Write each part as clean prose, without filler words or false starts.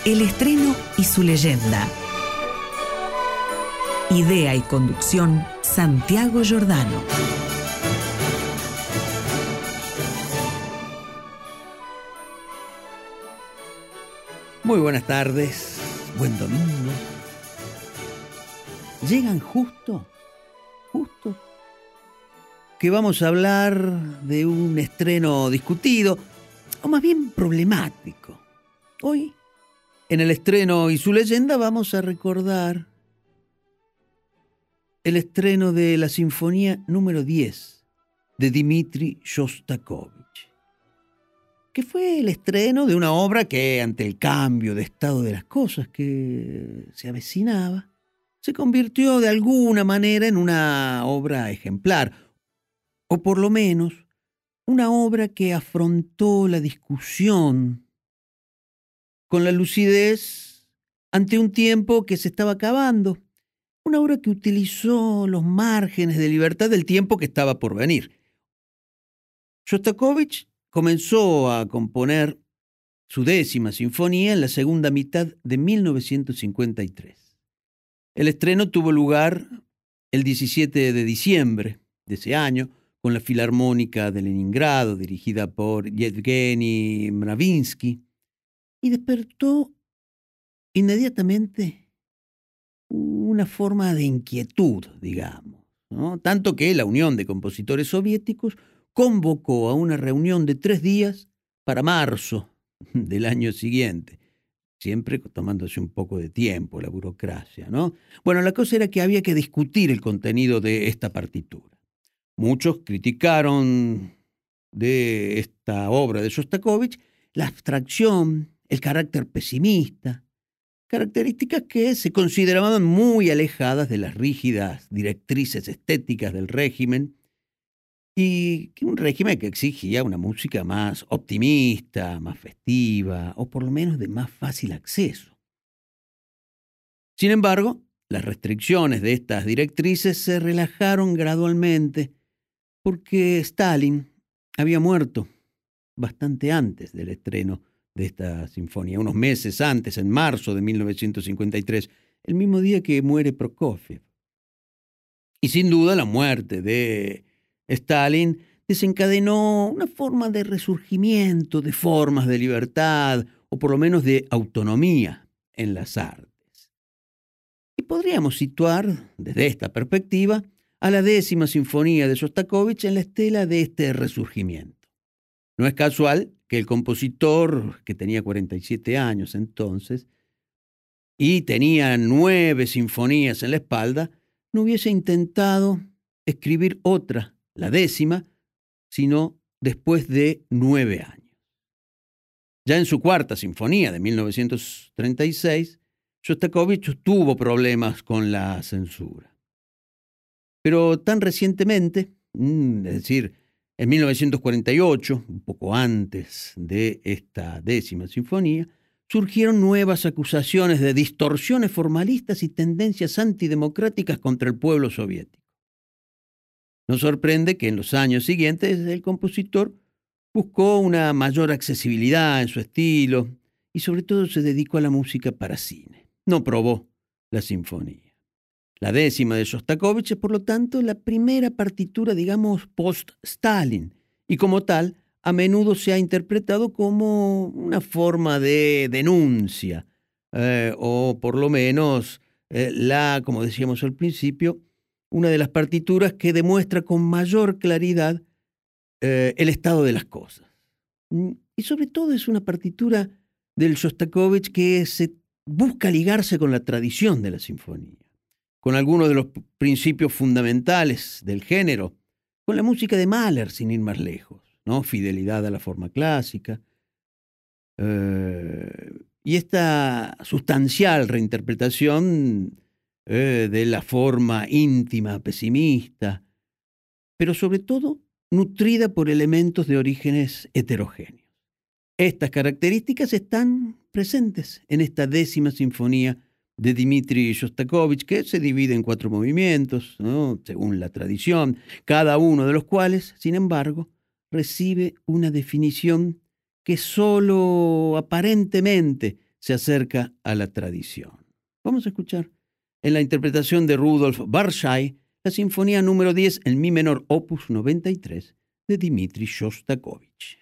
El estreno y su leyenda. Idea y conducción, Santiago Giordano. Muy buenas tardes, buen domingo. Llegan justo que vamos a hablar de un estreno discutido, o más bien problemático. Hoy, en el estreno y su leyenda, vamos a recordar el estreno de la Sinfonía número 10 de Dmitri Shostakovich, que fue el estreno de una obra que, ante el cambio de estado de las cosas que se avecinaba, se convirtió de alguna manera en una obra ejemplar, o por lo menos una obra que afrontó la discusión con la lucidez ante un tiempo que se estaba acabando, una obra que utilizó los márgenes de libertad del tiempo que estaba por venir. Shostakovich comenzó a componer su 10ª sinfonía en la segunda mitad de 1953. El estreno tuvo lugar el 17 de diciembre de ese año con la Filarmónica de Leningrado, dirigida por Yevgeny Mravinsky, y despertó inmediatamente una forma de inquietud, digamos, ¿no? Tanto que la Unión de Compositores Soviéticos convocó a una reunión de 3 días para marzo del año siguiente, siempre tomándose un poco de tiempo la burocracia, ¿no? Bueno, la cosa era que había que discutir el contenido de esta partitura. Muchos criticaron de esta obra de Shostakovich la abstracción, el carácter pesimista, características que se consideraban muy alejadas de las rígidas directrices estéticas del régimen, y que un régimen que exigía una música más optimista, más festiva, o por lo menos de más fácil acceso. Sin embargo, las restricciones de estas directrices se relajaron gradualmente porque Stalin había muerto bastante antes del estreno de esta sinfonía, unos meses antes, en marzo de 1953, el mismo día que muere Prokofiev. Y sin duda la muerte de Stalin desencadenó una forma de resurgimiento de formas de libertad, o por lo menos de autonomía en las artes. Y podríamos situar, desde esta perspectiva, a la 10ª sinfonía de Shostakovich en la estela de este resurgimiento. No es casual que el compositor, que tenía 47 años entonces, y tenía 9 sinfonías en la espalda, no hubiese intentado escribir otra, la 10ª, sino después de 9 años. Ya en su 4ª sinfonía de 1936, Shostakovich tuvo problemas con la censura. Pero tan recientemente, es decir, en 1948, un poco antes de esta 10ª sinfonía, surgieron nuevas acusaciones de distorsiones formalistas y tendencias antidemocráticas contra el pueblo soviético. No sorprende que en los años siguientes el compositor buscó una mayor accesibilidad en su estilo y sobre todo se dedicó a la música para cine. No probó la sinfonía. La 10ª de Shostakovich es, por lo tanto, la primera partitura, digamos, post-Stalin, y como tal, a menudo se ha interpretado como una forma de denuncia, o por lo menos, como decíamos al principio, una de las partituras que demuestra con mayor claridad el estado de las cosas. Y sobre todo es una partitura del Shostakovich que se busca ligarse con la tradición de la sinfonía, con algunos de los principios fundamentales del género, con la música de Mahler, sin ir más lejos, ¿no? Fidelidad a la forma clásica, y esta sustancial reinterpretación de la forma íntima, pesimista, pero sobre todo nutrida por elementos de orígenes heterogéneos. Estas características están presentes en esta 10ª sinfonía de Dmitri Shostakovich, que se divide en 4 movimientos, ¿no?, según la tradición, cada uno de los cuales, sin embargo, recibe una definición que solo aparentemente se acerca a la tradición. Vamos a escuchar en la interpretación de Rudolf Barshay la Sinfonía número 10 en Mi menor, opus 93, de Dmitri Shostakovich.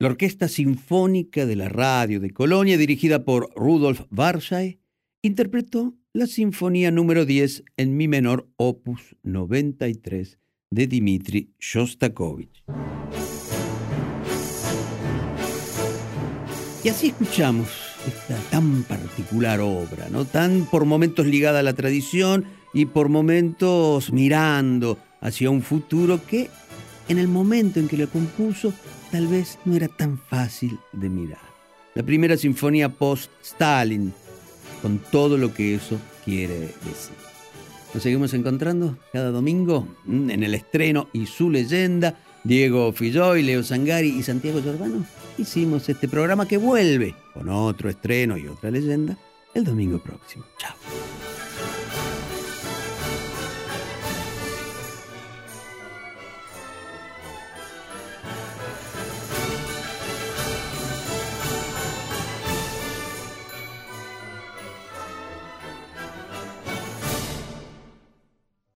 La Orquesta Sinfónica de la Radio de Colonia, dirigida por Rudolf Warschay, interpretó la Sinfonía número 10 en mi menor, opus 93, de Dmitri Shostakovich. Y así escuchamos esta tan particular obra, ¿no? Tan por momentos ligada a la tradición y por momentos mirando hacia un futuro que en el momento en que la compuso tal vez no era tan fácil de mirar. La primera sinfonía post-Stalin, con todo lo que eso quiere decir. Nos seguimos encontrando cada domingo en el estreno y su leyenda. Diego Filloy, Leo Sangari y Santiago Giordano hicimos este programa que vuelve con otro estreno y otra leyenda el domingo próximo. Chao.